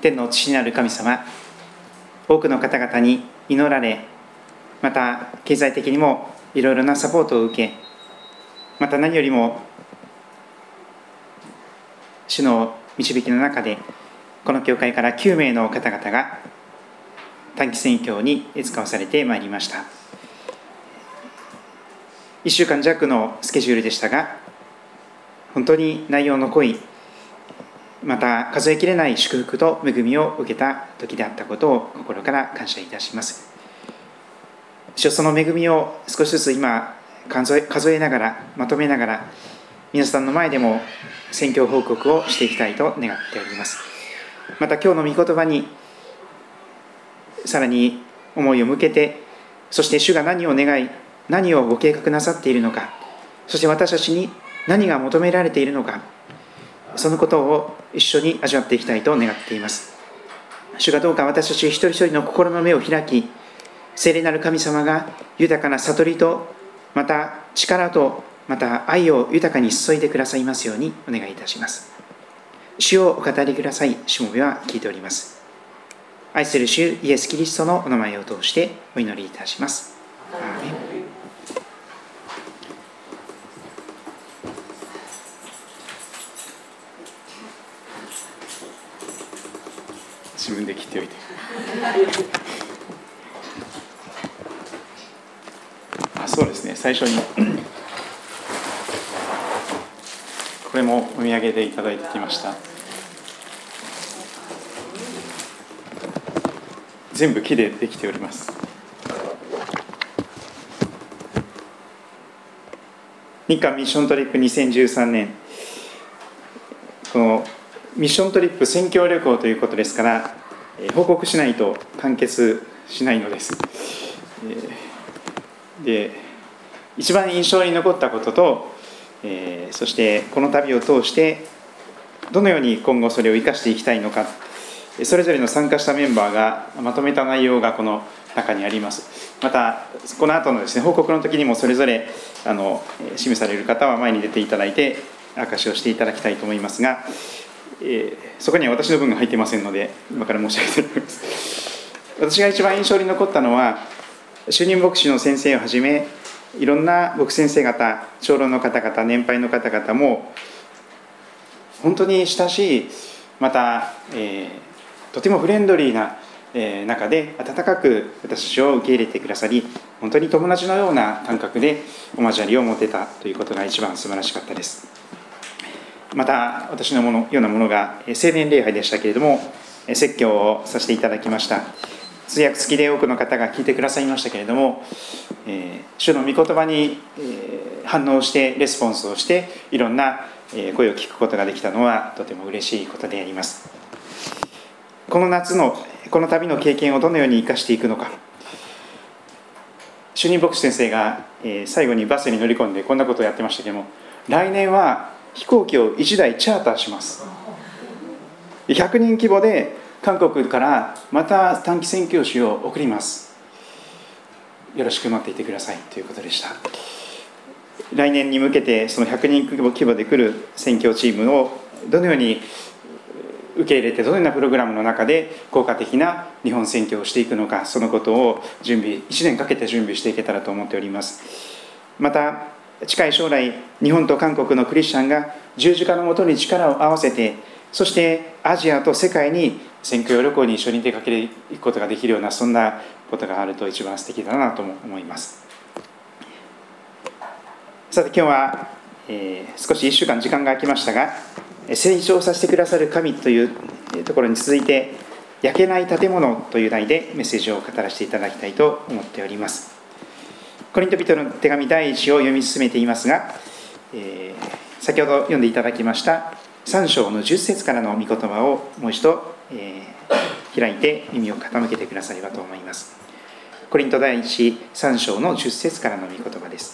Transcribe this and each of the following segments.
天の父なる神様、多くの方々に祈られ、また経済的にもいろいろなサポートを受け、また何よりも主の導きの中で、この教会から9名の方々が短期宣教に使わされてまいりました。1週間弱のスケジュールでしたが、本当に内容の濃い、また数えきれない祝福と恵みを受けた時であったことを心から感謝いたします。その恵みを少しずつ今数えながら、まとめながら、皆さんの前でも宣教報告をしていきたいと願っております。また今日の御言葉にさらに思いを向けて、そして主が何を願い、何をご計画なさっているのか、そして私たちに何が求められているのか、そのことを一緒に味わっていきたいと願っています。主がどうか私たち一人一人の心の目を開き、聖霊なる神様が豊かな悟りと、また力と、また愛を豊かに注いでくださいますようにお願いいたします。主をお語りください。しもべは聞いております。愛する主イエス・キリストのお名前を通してお祈りいたします。アーメン。自分で切っておいて。そうですね、最初にこれもお土産でいただいてきました。全部木でできております。日韓ミッショントリップ2013年、このミッショントリップ宣教旅行ということですから、報告しないと完結しないのです。で、一番印象に残ったことと、そしてこの旅を通してどのように今後それを生かしていきたいのか、それぞれの参加したメンバーがまとめた内容がこの中にあります。またこの後のですね、報告の時にもそれぞれ示される方は前に出ていただいて証しをしていただきたいと思いますが、そこには私の分が入っていませんので今から申し上げたいと思います。私が一番印象に残ったのは、主任牧師の先生をはじめいろんな牧先生方、長老の方々、年配の方々も本当に親しい、また、とてもフレンドリーな、中で温かく私たちを受け入れてくださり、本当に友達のような感覚でお交わりを持てたということが一番素晴らしかったです。また私のようなものが青年礼拝でしたけれども、説教をさせていただきました。通訳付きで多くの方が聞いてくださいましたけれども、主の御言葉に反応してレスポンスをしていろんな声を聞くことができたのはとても嬉しいことであります。この夏のこの旅の経験をどのように生かしていくのか、主任牧師先生が最後にバスに乗り込んでこんなことをやってましたけども、来年は飛行機を1台チャーターします。100人規模で韓国からまた短期宣教師を送ります。よろしく待っていてくださいということでした。来年に向けてその100人規模で来る宣教チームをどのように受け入れて、どのようなプログラムの中で効果的な日本宣教をしていくのか、そのことを1年かけて準備していけたらと思っております。また近い将来、日本と韓国のクリスチャンが十字架のもとに力を合わせて、そしてアジアと世界に宣教旅行に一緒に出かけていくことができるような、そんなことがあると一番素敵だなと思います。さて今日は、少し1週間時間が空きましたが、成長させてくださる神というところに続いて、焼けない建物という題でメッセージを語らせていただきたいと思っております。コリント人の手紙第1を読み進めていますが、先ほど読んでいただきました3章の10節からの御言葉をもう一度、開いて耳を傾けてくださればと思います。コリント第13章の10節からの御言葉です。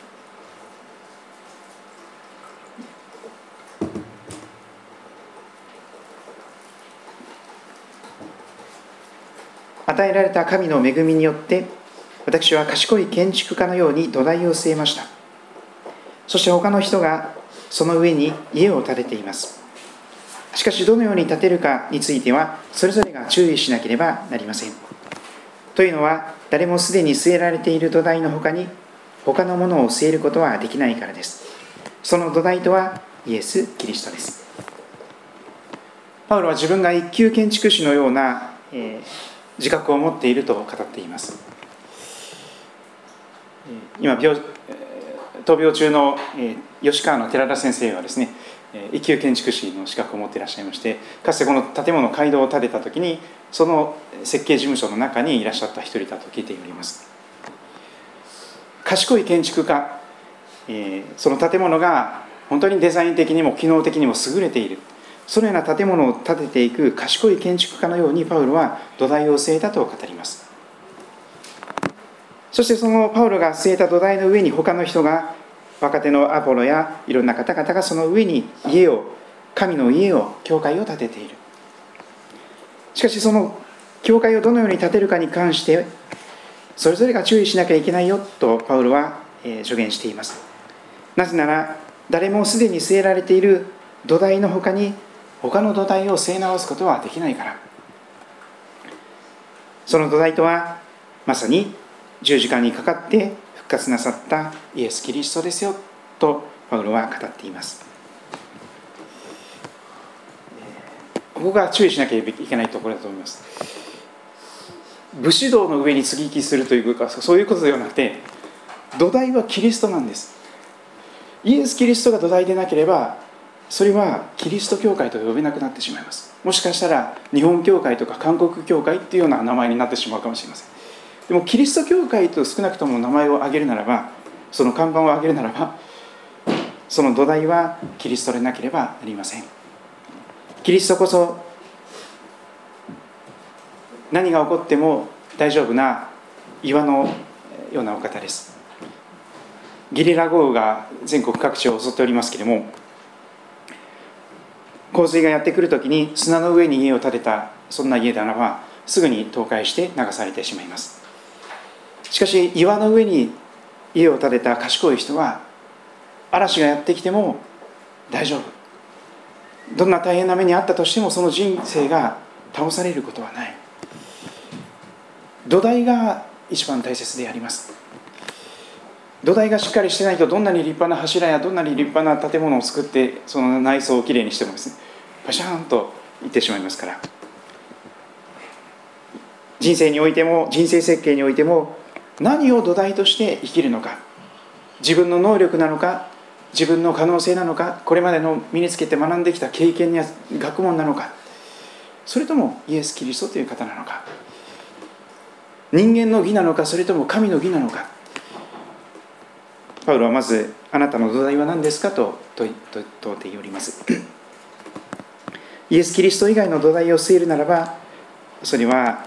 与えられた神の恵みによって、私は賢い建築家のように土台を据えました。そして他の人がその上に家を建てています。 しかしどのように立てるかについてはそれぞれが注意しなければなりません。というのは、誰もすでに据えられている土台の他に他のものを据えることはできないからです。その土台とはイエス・キリストです。パウロは自分が一級建築士のような、自覚を持っていると語っています。今闘病中の、吉川の寺田先生はですね、一級建築士の資格を持っていらっしゃいまして、かつてこの建物街道を建てた時にその設計事務所の中にいらっしゃった一人だと聞いております。賢い建築家、その建物が本当にデザイン的にも機能的にも優れている、そのような建物を建てていく賢い建築家のようにパウロは土台を据えたと語ります。そしてそのパウロが据えた土台の上に他の人が、若手のアポロやいろんな方々がその上に神の家を、教会を建てている。しかしその教会をどのように建てるかに関してそれぞれが注意しなきゃいけないよとパウロは助言しています。なぜなら誰もすでに据えられている土台の他に他の土台を据え直すことはできないから。その土台とはまさに十字架にかかって復活なさったイエス・キリストですよとパウロは語っています。ここが注意しなければいけないところだと思います。武士道の上に継ぎ木するというか、そういうことではなくて、土台はキリストなんです。イエス・キリストが土台でなければそれはキリスト教会と呼べなくなってしまいます。もしかしたら日本教会とか韓国教会っていうような名前になってしまうかもしれません。でもキリスト教会と少なくとも名前を挙げるならば、その看板を挙げるならば、その土台はキリストでなければなりません。キリストこそ何が起こっても大丈夫な岩のようなお方です。ゲリラ豪雨が全国各地を襲っておりますけれども、洪水がやってくるときに砂の上に家を建てたそんな家ならばすぐに倒壊して流されてしまいます。しかし岩の上に家を建てた賢い人は嵐がやってきても大丈夫、どんな大変な目にあったとしてもその人生が倒されることはない。土台が一番大切であります。土台がしっかりしてないと、どんなに立派な柱やどんなに立派な建物を作ってその内装をきれいにしてもですね、パシャーンといってしまいますから。人生においても人生設計においても何を土台として生きるのか、自分の能力なのか、自分の可能性なのか、これまでの身につけて学んできた経験や学問なのか、それともイエス・キリストという方なのか、人間の義なのか、それとも神の義なのか。パウロはまずあなたの土台は何ですかと問うております。イエス・キリスト以外の土台を据えるならばそれは、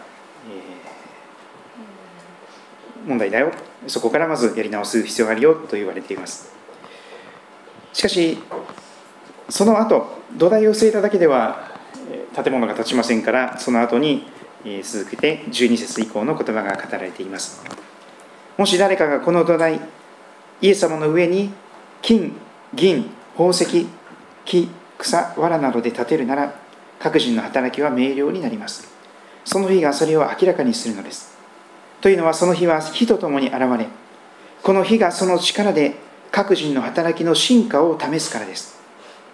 問題だよ、そこからまずやり直す必要があるよと言われています。しかしその後土台を据えただけでは建物が建ちませんから、その後に続けて12節以降の言葉が語られています。もし誰かがこの土台イエス様の上に金、銀、宝石、木、草、藁などで建てるなら、各人の働きは明瞭になります。その日がそれを明らかにするのです。というのは、その日は火とともに現れ、この火がその力で各人の働きの真価を試すからです。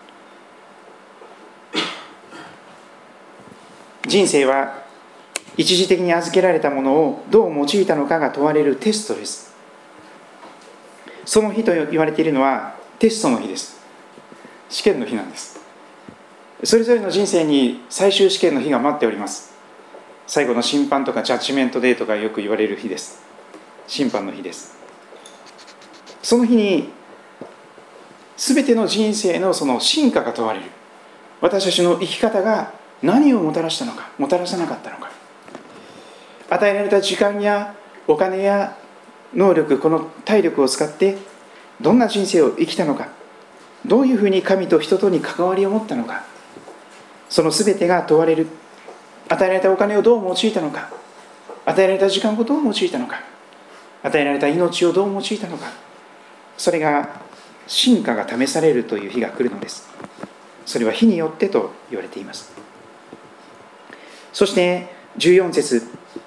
人生は一時的に預けられたものをどう用いたのかが問われるテストです。その日と言われているのはテストの日です。試験の日なんです。それぞれの人生に最終試験の日が待っております。最後の審判とかジャッジメントデーとかよく言われる日です。審判の日です。その日に全ての人生のその真価が問われる。私たちの生き方が何をもたらしたのか、もたらさなかったのか、与えられた時間やお金や能力、この体力を使ってどんな人生を生きたのか、どういうふうに神と人とに関わりを持ったのか、その全てが問われる。与えられたお金をどう用いたのか、与えられた時間をどう用いたのか、与えられた命をどう用いたのか、それが真価が試されるという日が来るのです。 それは火によってと言われています。そして14節、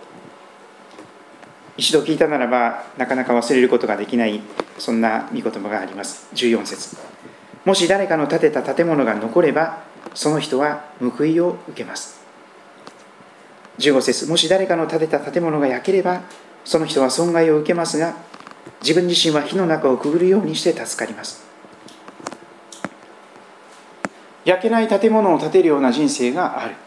一度聞いたならばなかなか忘れることができない、そんな御言葉があります。14節、もし誰かの建てた建物が残ればその人は報いを受けます。15節、もし誰かの建てた建物が焼ければその人は損害を受けますが、自分自身は火の中をくぐるようにして助かります。焼けない建物を建てるような人生がある。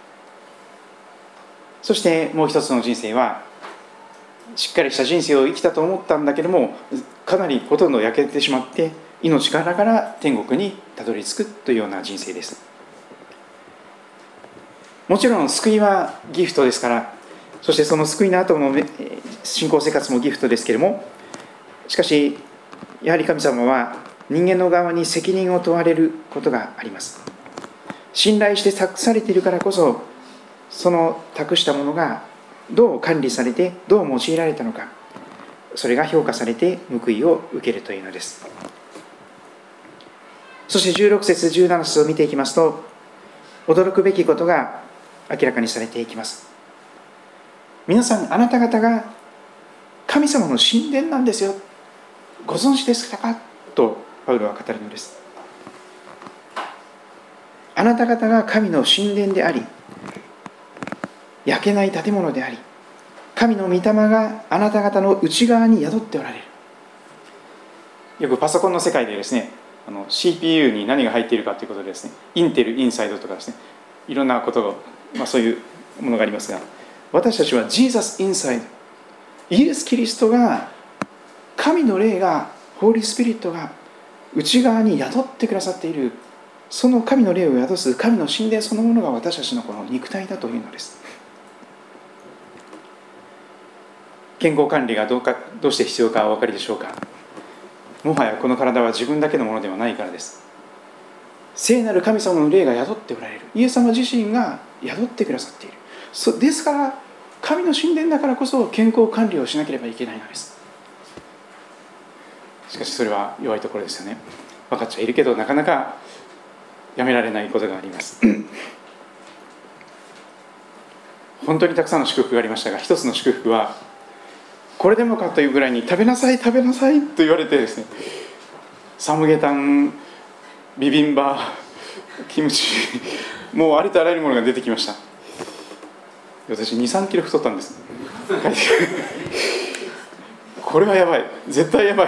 そしてもう一つの人生は、しっかりした人生を生きたと思ったんだけども、かなりほとんど焼けてしまって命からがら天国にたどり着くというような人生です。もちろん救いはギフトですから、そしてその救いの後の信仰生活もギフトですけれども、しかしやはり神様は人間の側に責任を問われることがあります。信頼して託されているからこそ、その託したものがどう管理されてどう用いられたのか、それが評価されて報いを受けるというのです。そして16節17節を見ていきますと、驚くべきことが明らかにされていきます。皆さん、あなた方が神様の神殿なんですよ、ご存知ですかとパウロは語るのです。あなた方が神の神殿であり、焼けない建物であり、神の御霊があなた方の内側に宿っておられる。よくパソコンの世界でですね、CPU に何が入っているかということでですね、インテルインサイドとかですね、いろんなことを、そういうものがありますが、私たちはジーザスインサイド、イエス・キリストが、神の霊が、ホーリースピリットが内側に宿ってくださっている、その神の霊を宿す神の神殿そのものが私たちのこの肉体だというのです。健康管理がどうして必要かお分かりでしょうか。もはやこの体は自分だけのものではないからです。聖なる神様の霊が宿っておられる、イエス様自身が宿ってくださっている。ですから神の神殿だからこそ健康管理をしなければいけないのです。しかしそれは弱いところですよね。分かっちゃいるけどなかなかやめられないことがあります本当にたくさんの祝福がありましたが、一つの祝福はこれでもかというぐらいに食べなさい食べなさいと言われてですね、サムゲタン、ビビンバ、キムチ、もうありとあらゆるものが出てきました。私 2,3 キロ太ったんですこれはやばい、絶対やばい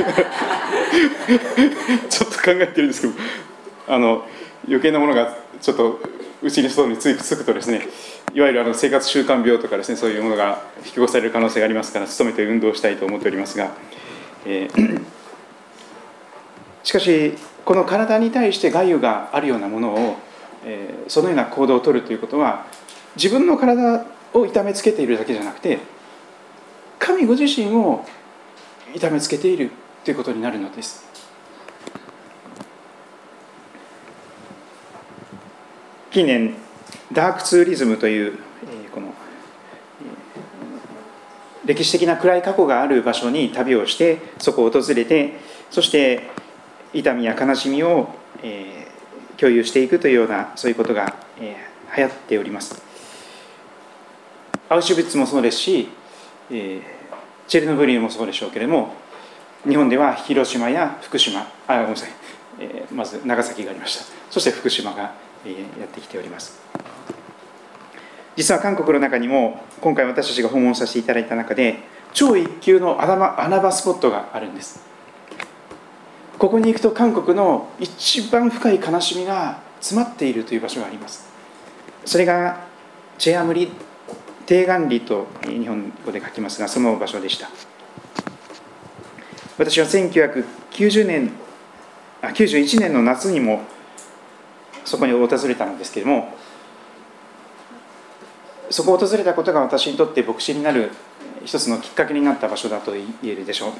ちょっと考えてるんですけど、余計なものがちょっと内に外につくとですね、いわゆる生活習慣病とかですね、そういうものが引き起こされる可能性がありますから、努めて運動したいと思っておりますが、しかしこの体に対して害があるようなものを、そのような行動を取るということは、自分の体を痛めつけているだけじゃなくて、神ご自身を痛めつけているということになるのです。近年ダークツーリズムという、この歴史的な暗い過去がある場所に旅をして、そこを訪れて、そして痛みや悲しみを、共有していくというような、そういうことが、流行っております。アウシュビッツもそうですし、チェルノブイリもそうでしょうけれども、日本では広島や福島、ごめんなさい、まず長崎がありました。そして福島が、やってきております。実は韓国の中にも、今回私たちが訪問させていただいた中で、超一級の穴場スポットがあるんです。ここに行くと韓国の一番深い悲しみが詰まっているという場所があります。それがチェアムリ、テーガンリと日本語で書きますが、その場所でした。私は1991年の夏にもそこに訪れたのですけれども、そこを訪れたことが私にとって牧師になる一つのきっかけになった場所だと言えるでしょう。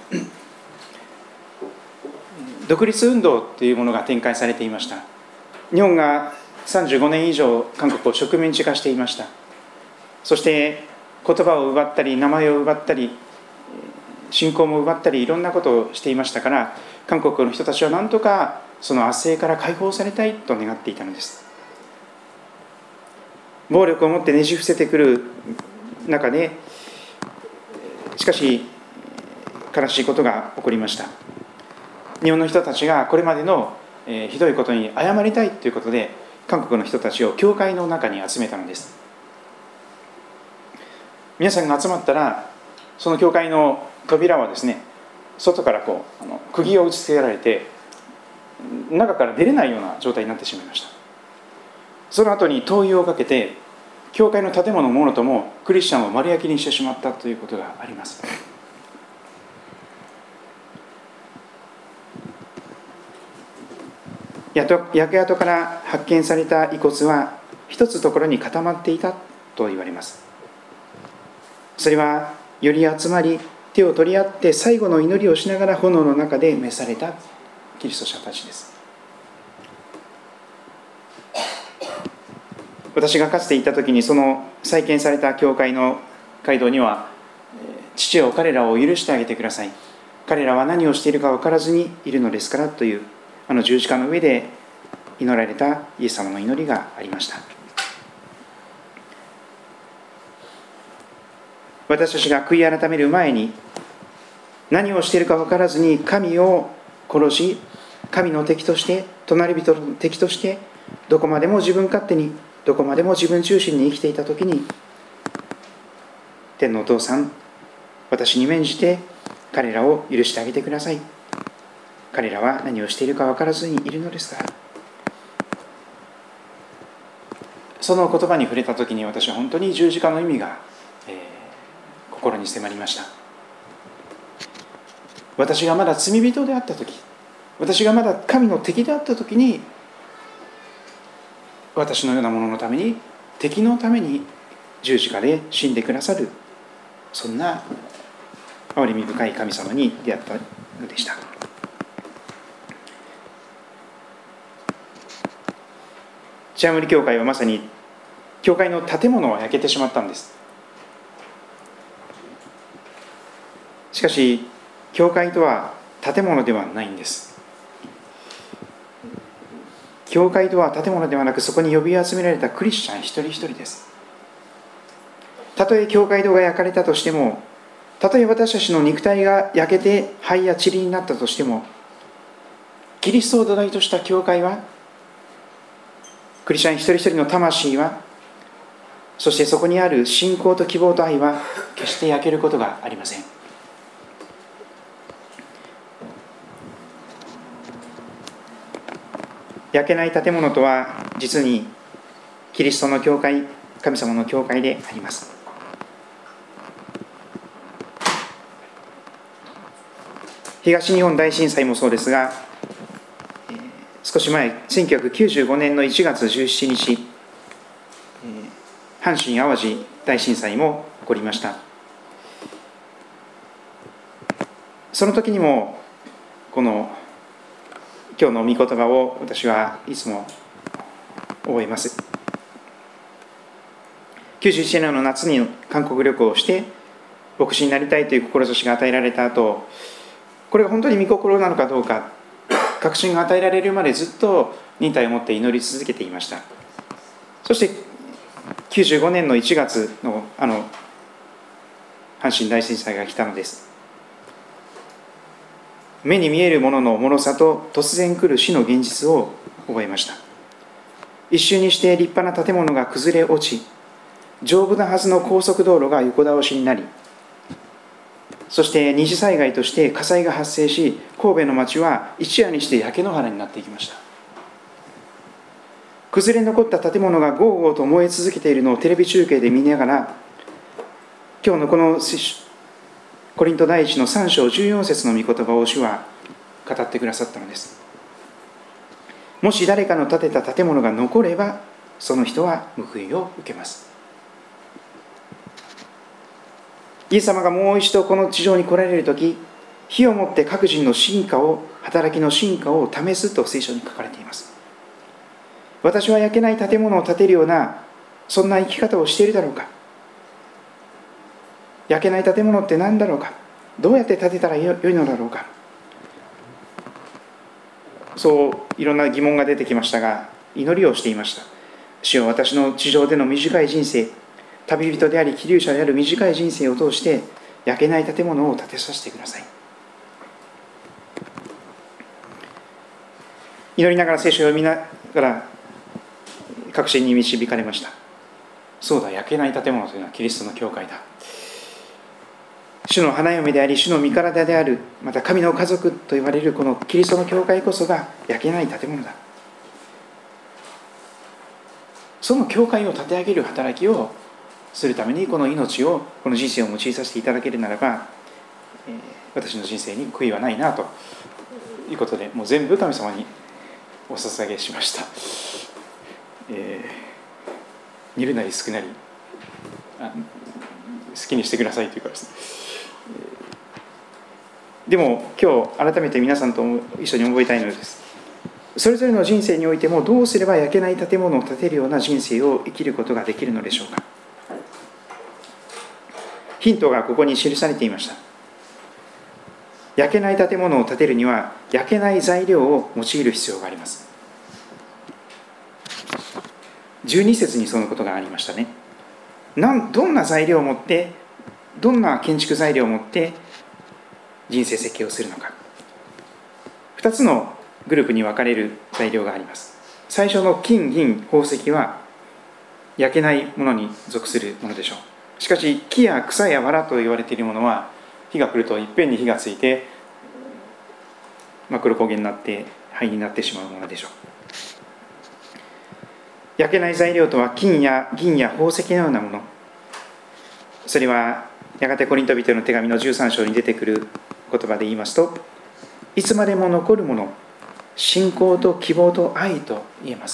独立運動というものが展開されていました。日本が35年以上韓国を植民地化していました。そして言葉を奪ったり、名前を奪ったり、信仰も奪ったり、いろんなことをしていましたから、韓国の人たちは何とかその圧政から解放されたいと願っていたのです。暴力をもってねじ伏せてくる中で、しかし悲しいことが起こりました。日本の人たちがこれまでのひどいことに謝りたいということで、韓国の人たちを教会の中に集めたのです。皆さんが集まったら、その教会の扉はですね、外から釘を打ち付けられて中から出れないような状態になってしまいました。その後に灯油をかけて教会の建物ものともクリスチャンを丸焼きにしてしまったということがあります。焼け跡から発見された遺骨は一つところに固まっていたと言われます。それはより集まり手を取り合って最後の祈りをしながら炎の中で召されたキリスト者たちです。私がかつて行った時に、その再建された教会の街道には、父よ彼らを許してあげてください、彼らは何をしているか分からずにいるのですからという、十字架の上で祈られたイエス様の祈りがありました。私たちが悔い改める前に、何をしているか分からずに神を殺し、神の敵として、隣人の敵として、どこまでも自分勝手に、どこまでも自分中心に生きていたときに、天のお父さん、私に免じて彼らを許してあげてください。彼らは何をしているか分からずにいるのですから。その言葉に触れたときに、私は本当に十字架の意味が、心に迫りました。私がまだ罪人であったとき、私がまだ神の敵であったときに、私のようなもののために、敵のために十字架で死んでくださる、そんな憐れみ深い神様に出会ったのでした。チアムリ教会はまさに教会の建物は焼けてしまったんです。しかし教会とは建物ではないんです。教会とは建物ではなく、そこに呼び集められたクリスチャン一人一人です。たとえ教会堂が焼かれたとしても、たとえ私たちの肉体が焼けて灰や塵になったとしても、キリストを土台とした教会は、クリスチャン一人一人の魂は、そしてそこにある信仰と希望と愛は決して焼けることがありません。焼けない建物とは、実にキリストの教会、神様の教会であります。東日本大震災もそうですが、少し前、1995年の1月17日、阪神・淡路大震災も起こりました。その時にも、この今日の御言葉を私はいつも覚えます。91年の夏に韓国旅行をして、牧師になりたいという志が与えられた後、これが本当に御心なのかどうか、確信が与えられるまでずっと忍耐を持って祈り続けていました。そして95年の1月の阪神大震災が来たのです。目に見えるものの脆さと突然来る死の現実を覚えました。一瞬にして立派な建物が崩れ落ち、丈夫なはずの高速道路が横倒しになり、そして二次災害として火災が発生し、神戸の町は一夜にして焼け野原になっていきました。崩れ残った建物がゴーゴーと燃え続けているのをテレビ中継で見ながら、今日のこのコリント第一の3章14節の御言葉を主は語ってくださったのです。もし誰かの建てた建物が残れば、その人は報いを受けます。イエス様がもう一度この地上に来られるとき、火をもって各人の働きの真価を試すと聖書に書かれています。私は焼けない建物を建てるような、そんな生き方をしているだろうか。焼けない建物って何だろうか。どうやって建てたらよいのだろうか。 そういろんな疑問が出てきましたが、祈りをしていました。主よ、私の地上での短い人生、旅人であり希留者である短い人生を通して焼けない建物を建てさせてください。祈りながら聖書を読みながら確信に導かれました。そうだ、焼けない建物というのはキリストの教会だ。主の花嫁であり、主の御体である、また神の家族と言われるこのキリストの教会こそが焼けない建物だ。その教会を立て上げる働きをするために、この命を、この人生を用いさせていただけるならば、私の人生に悔いはないなということで、もう全部神様にお捧げしました。煮るなり少なり好きにしてくださいというかですね。でも今日改めて皆さんと一緒に覚えたいのです。それぞれの人生においても、どうすれば焼けない建物を建てるような人生を生きることができるのでしょうか。ヒントがここに記されていました。焼けない建物を建てるには、焼けない材料を用いる必要があります。12節にそのことがありましたね。どんな材料を持って、どんな建築材料を持って人生設計をするのか。2つのグループに分かれる材料があります。最初の金、銀、宝石は焼けないものに属するものでしょう。しかし木や草や藁と言われているものは、火が来るといっぺんに火がついて黒焦げになって灰になってしまうものでしょう。焼けない材料とは金や銀や宝石のようなもの。それはやがてコリント人の手紙の13章に出てくる言葉で言いますと、いつまでも残るもの、信仰と希望と愛と言えます。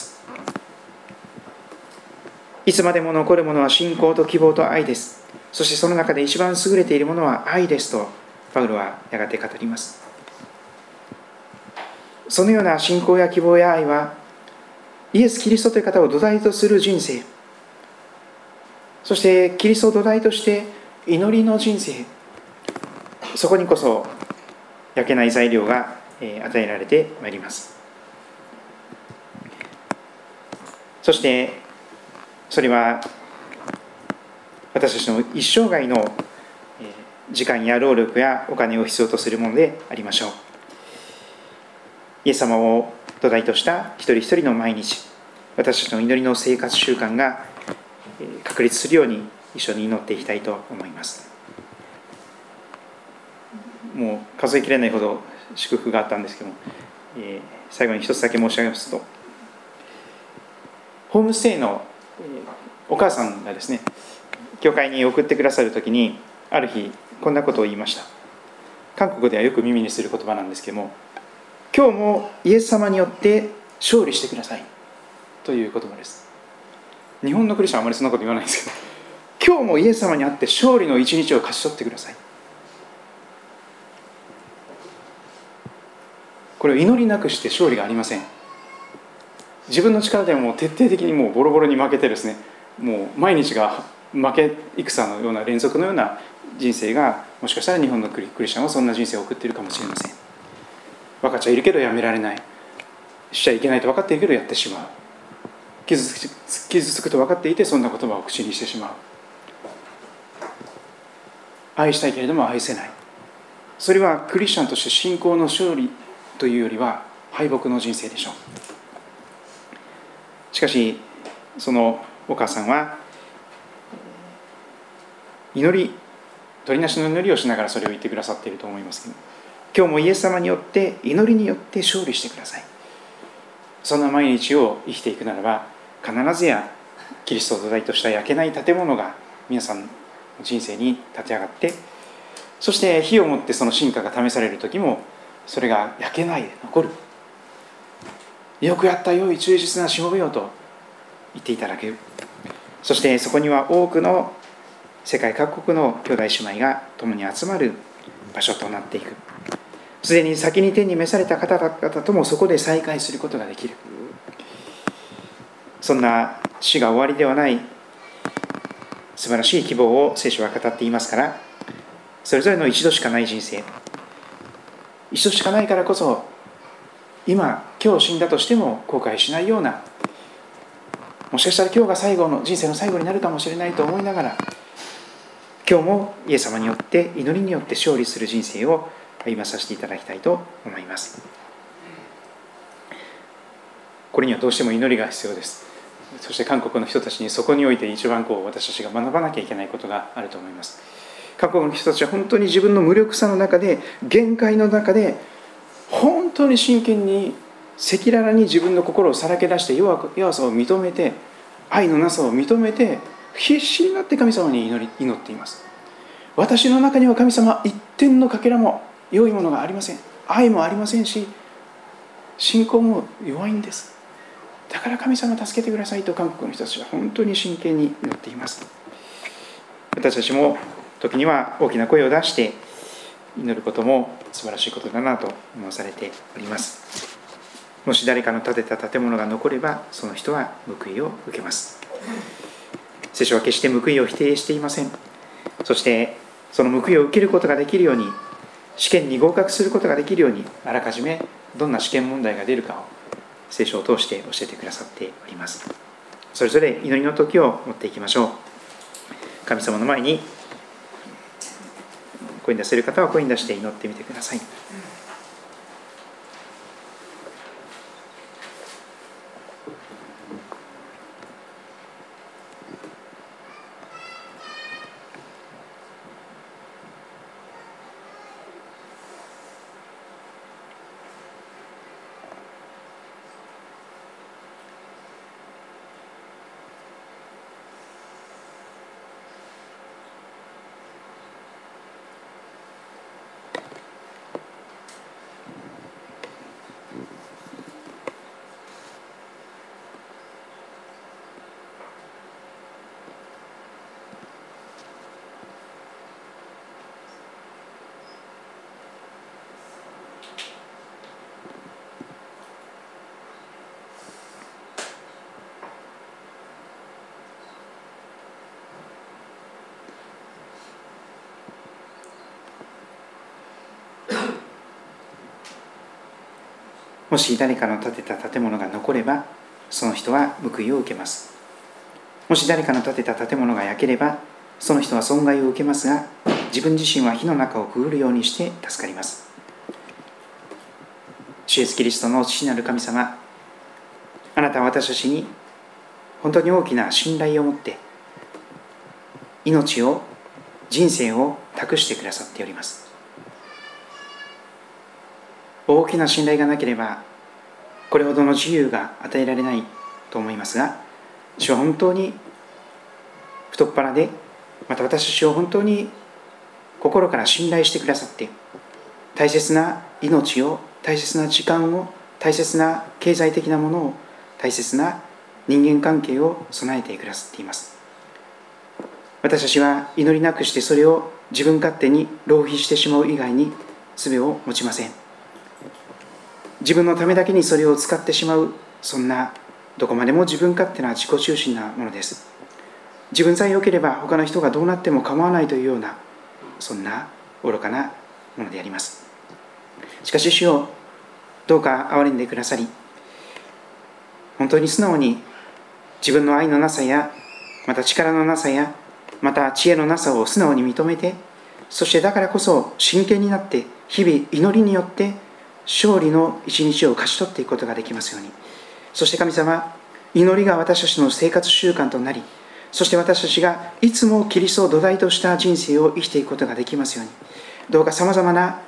いつまでも残るものは信仰と希望と愛です。そしてその中で一番優れているものは愛ですとパウロはやがて語ります。そのような信仰や希望や愛は、イエス・キリストという方を土台とする人生、そしてキリストを土台として祈りの人生、そこにこそ焼けない材料が与えられてまいります。そしてそれは私たちの一生涯の時間や労力やお金を必要とするものでありましょう。イエス様を土台とした一人一人の毎日、私たちの祈りの生活習慣が確立するように一緒に祈っていきたいと思います。もう数えきれないほど祝福があったんですけども、最後に一つだけ申し上げますと、ホームステイのお母さんがですね、教会に送ってくださるときに、ある日こんなことを言いました。韓国ではよく耳にする言葉なんですけども、今日もイエス様によって勝利してくださいという言葉です。日本のクリスチャンはあまりそんなこと言わないんですけど、今日もイエス様にあって勝利の一日を勝ち取ってください。これを祈りなくして勝利がありません。自分の力でも徹底的にもうボロボロに負けてですね、もう毎日が負け戦のような連続のような人生が、もしかしたら日本のクリスチャンはそんな人生を送っているかもしれません。分かっちゃいるけどやめられない、しちゃいけないと分かっているけどやってしまう、傷つくと分かっていてそんな言葉を口にしてしまう、愛したいけれども愛せない。それはクリスチャンとして信仰の勝利というよりは敗北の人生でしょう。しかしそのお母さんは取りなしの祈りをしながらそれを言ってくださっていると思いますけど、今日もイエス様によって祈りによって勝利してください。そんな毎日を生きていくならば、必ずやキリストを土台とした焼けない建物が皆さんの人生に立ち上がって、そして火をもってその真価が試される時もそれが焼けないで残る。よくやった、良い忠実なしもべよと言っていただける。そしてそこには多くの世界各国の兄弟姉妹が共に集まる場所となっていく。すでに先に天に召された方々ともそこで再会することができる。そんな死が終わりではない素晴らしい希望を聖書は語っていますから、それぞれの一度しかない人生、一度しかないからこそ今日死んだとしても後悔しないような、もしかしたら今日が人生の最後になるかもしれないと思いながら、今日もイエス様によって祈りによって勝利する人生を歩まさせていただきたいと思います。これにはどうしても祈りが必要です。そして韓国の人たちにそこにおいて一番私たちが学ばなきゃいけないことがあると思います。韓国の人たちは本当に自分の無力さの中で、限界の中で本当に真剣に赤裸々に自分の心をさらけ出して、弱さを認めて、愛のなさを認めて、必死になって神様に祈っています。私の中には神様一点のかけらも良いものがありません。愛もありませんし、信仰も弱いんです。だから神様助けてくださいと韓国の人たちは本当に真剣に祈っています。私たちも時には大きな声を出して祈ることも素晴らしいことだなと思わされております。もし誰かの建てた建物が残れば、その人は報いを受けます。聖書は決して報いを否定していません。そしてその報いを受けることができるように、試験に合格することができるように、あらかじめどんな試験問題が出るかを聖書を通して教えてくださっております。それぞれ祈りの時を持っていきましょう。神様の前に声に出せる方は声に出して祈ってみてください。もし誰かの建てた建物が残れば、その人は報いを受けます。もし誰かの建てた建物が焼ければ、その人は損害を受けますが、自分自身は火の中をくぐるようにして助かります。主イエスキリストの父なる神様、あなたは私たちに本当に大きな信頼を持って命を、人生を託してくださっております。大きな信頼がなければこれほどの自由が与えられないと思いますが、主は本当に太っ腹で、また私たちを本当に心から信頼してくださって、大切な命を、大切な時間を、大切な経済的なものを、大切な人間関係を備えてくださっています。私たちは祈りなくしてそれを自分勝手に浪費してしまう以外に術を持ちません。自分のためだけにそれを使ってしまう、そんなどこまでも自分勝手な自己中心なものです。自分さえ良ければ他の人がどうなっても構わないというような、そんな愚かなものであります。しかし主よ、どうか憐れんでくださり、本当に素直に自分の愛のなさや、また力のなさや、また知恵のなさを素直に認めて、そしてだからこそ真剣になって日々祈りによって勝利の一日を勝ち取っていくことができますように。そして神様、祈りが私たちの生活習慣となり、そして私たちがいつもキリストを土台とした人生を生きていくことができますように。どうかさまざまな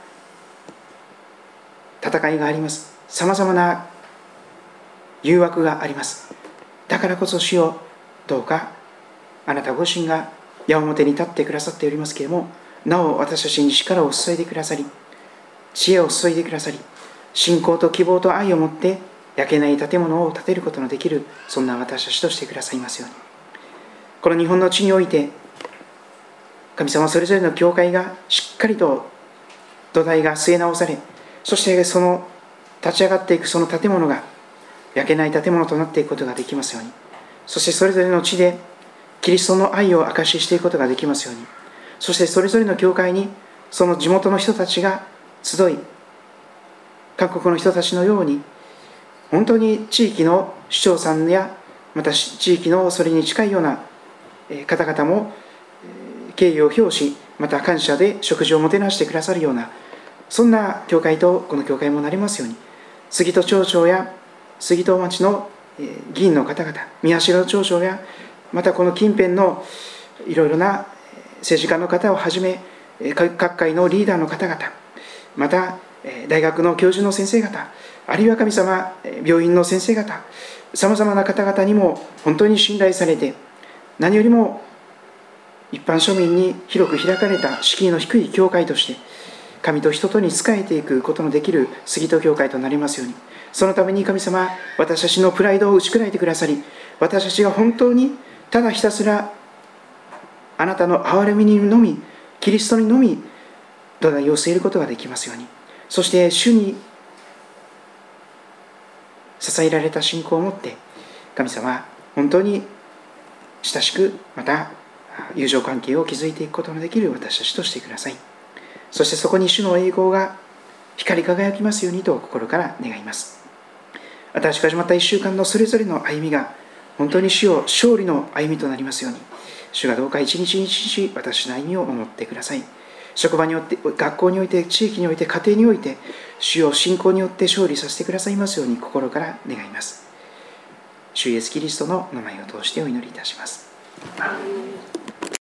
戦いがあります。さまざまな誘惑があります。だからこそ主よ、どうかあなたご自身が矢面に立ってくださっておりますけれども、なお私たちに力を注いでくださり、知恵を注いでくださり、信仰と希望と愛を持って焼けない建物を建てることのできる、そんな私たちとしてくださいますように。この日本の地において、神様それぞれの教会がしっかりと土台が据え直され、そしてその立ち上がっていくその建物が焼けない建物となっていくことができますように。そしてそれぞれの地でキリストの愛を証ししていくことができますように。そしてそれぞれの教会にその地元の人たちが集い、 各国の人たちのように、本当に地域の首長さんや、また地域のそれに近いような方々も敬意を表し、また感謝で食事をもてなしてくださるような、そんな教会とこの教会もなりますように、杉戸町長や杉戸町の議員の方々、宮代町長や、またこの近辺のいろいろな政治家の方をはじめ、各界のリーダーの方々、また大学の教授の先生方、あるいは神様、病院の先生方、さまざまな方々にも本当に信頼されて、何よりも一般庶民に広く開かれた敷居の低い教会として、神と人とに仕えていくことのできる杉戸教会となりますように、そのために神様、私たちのプライドを打ち砕いてくださり、私たちが本当にただひたすらあなたの憐れみにのみ、キリストにのみ土台を据えることができますように、そして主に支えられた信仰を持って、神様、本当に親しく、また友情関係を築いていくことのできる私たちとしてください。そしてそこに主の栄光が光り輝きますようにと心から願います。新しく始まった1週間のそれぞれの歩みが本当に主よ勝利の歩みとなりますように、主がどうか一日一日私の歩みを守ってください。職場によって、学校において、地域において、家庭において、主を信仰によって勝利させてくださいますように心から願います。主イエスキリストの名前を通してお祈りいたします。